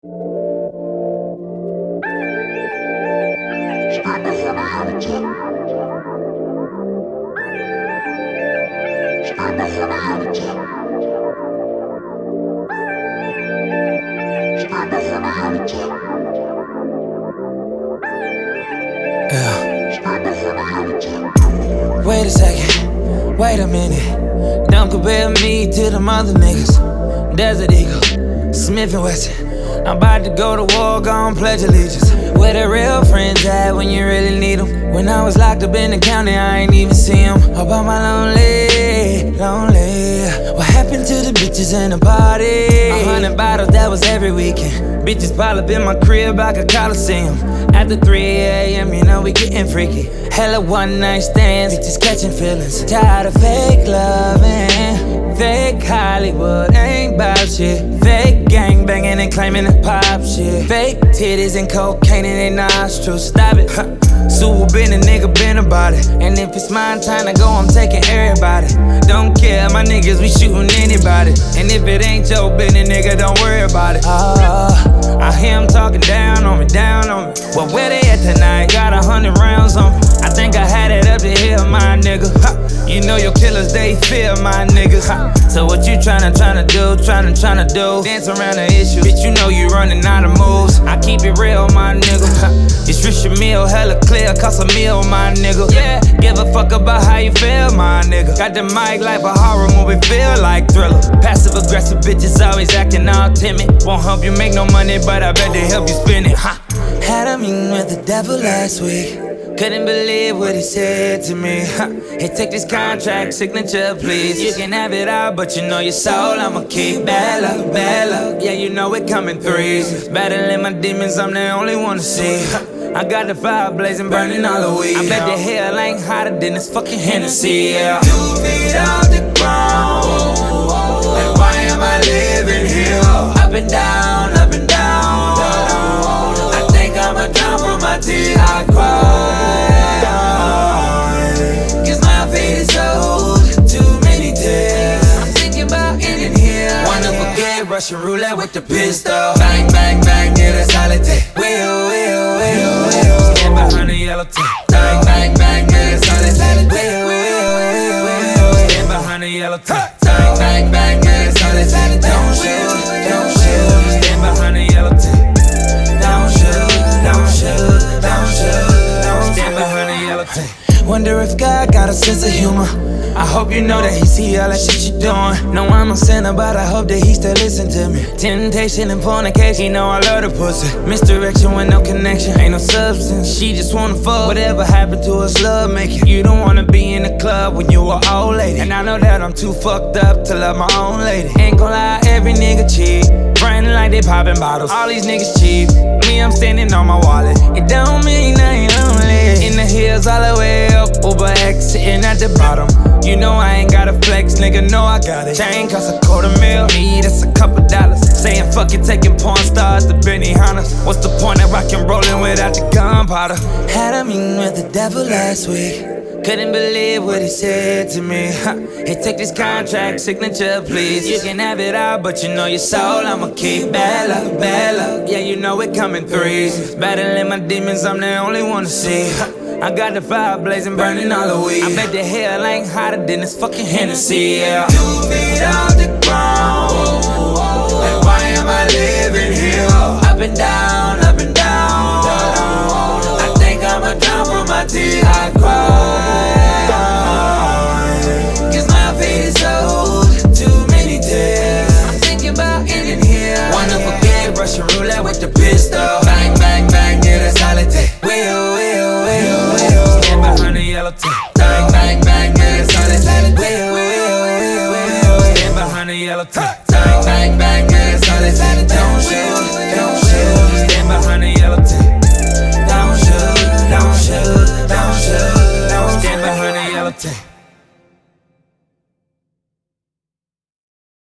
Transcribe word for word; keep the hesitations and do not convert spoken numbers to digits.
Yeah. Wait a second, wait a minute. Don't compare me to them other niggas. Desert Eagle, Smith and Wesson. I'm about to go to war, gon' pledge allegiance. Where the real friends at when you really need them? When I was locked up in the county, I ain't even see them. About my lonely, lonely. What happened to the bitches in the party? A hundred bottles, that was every weekend. Bitches pile up in my crib like a coliseum. After three A M, you know we getting freaky. Hella one night stands, bitches catching feelings. Tired of fake loving, fake Hollywood ain't bout shit. Fake gang banging and claiming the pop shit. Fake titties and cocaine in their nostrils. Stop it, huh? Sue been a nigga, been about it. And if it's my time to go, I'm taking everybody. Don't care, my niggas, we shooting anybody. And if it ain't your business, nigga, don't worry about it. Oh, I hear them talking down on me, down on me. Well, where they at tonight? Got a hundred rounds on me. I think I had it up to here, my nigga. Ha. You know your killers, they fear my niggas. Ha. So what you tryna, tryna do, tryna, tryna do? Dance around the issue. Bitch, you know you running out of moves. I keep it real, my nigga. Ha. It's rich your meal, hella clear, cost a meal, my nigga. Yeah, give a fuck about how you feel, my nigga. Got the mic like a horror movie, feel like Thriller. Passive aggressive bitches always acting all timid. Won't help you make no money, but I bet they help you spend it. Ha. Had a meeting with the devil last week. Couldn't believe what he said to me. Huh. Hey, take this contract, signature, please. You can have it all, but you know your soul I'ma keep. Bad luck, bad luck, yeah, you know it coming threes. Battling my demons, I'm the only one to see. Huh. I got the fire blazing, burning all the weed. I bet the hell ain't hotter than this fucking Hennessy, yeah. Two feet off the ground, and why am I living here? Up and down, up and down. I think I'ma drown from my tears. I cry. Russian roulette with the pistol. Bang, bang, bang, yeah, that's how they take. Wheel, wheel, wheel, wheel. Stand behind the yellow tape. Bang, bang, bang, yeah, that's how they take. Wheel, wheel, wheel, wheel. Stand behind the yellow tape. Bang, bang, bang, yeah, that's how they take. Don't shoot, don't shoot. Stand behind the yellow tape. Don't shoot, don't shoot, don't shoot, don't stand behind the yellow tape. Wonder if God got a sense of humor. I hope you know that he see all that shit you doing. No, I'm a sinner, but I hope that he still listen to me. Temptation and fornication, you know I love the pussy. Misdirection with no connection, ain't no substance. She just wanna fuck. Whatever happened to us, love making. You don't wanna be in the club when you an old lady. And I know that I'm too fucked up to love my own lady. Ain't gon' lie, every nigga cheap. Friend like they popping bottles. All these niggas cheap. Me, I'm standing on my wallet. It don't mean I ain't lonely. In the hills all the way up, Uber X sitting at the bottom. You know I ain't gotta flex, nigga, know I got it. Chain cost a quarter mil, me, that's a couple dollars. Saying fuck it, taking porn stars to Benihana's. What's the point of rock and rollin' without the gunpowder? Had a meeting with the devil last week. Couldn't believe what he said to me. Huh. Hey, take this contract, signature, please. You can have it all, but you know your soul I'ma keep. Bad luck, bad luck, yeah, you know it coming threes. Battling my demons, I'm the only one to see. Huh. I got the fire blazing, burning all the weed. I bet the hell ain't hotter than this fucking Hennessy, yeah. Two feet off the ground, and why am I living here? Up and down, up and down. I think I'ma drown from my tears. I cry, cause my fate is so too many tears. I'm thinking about ending here. Wanna forget Russian roulette with the pistol. Bang, bang, bang, yeah, that's how they take. Wheel, wheel, wheel, wheel. Stand behind the yellow tape.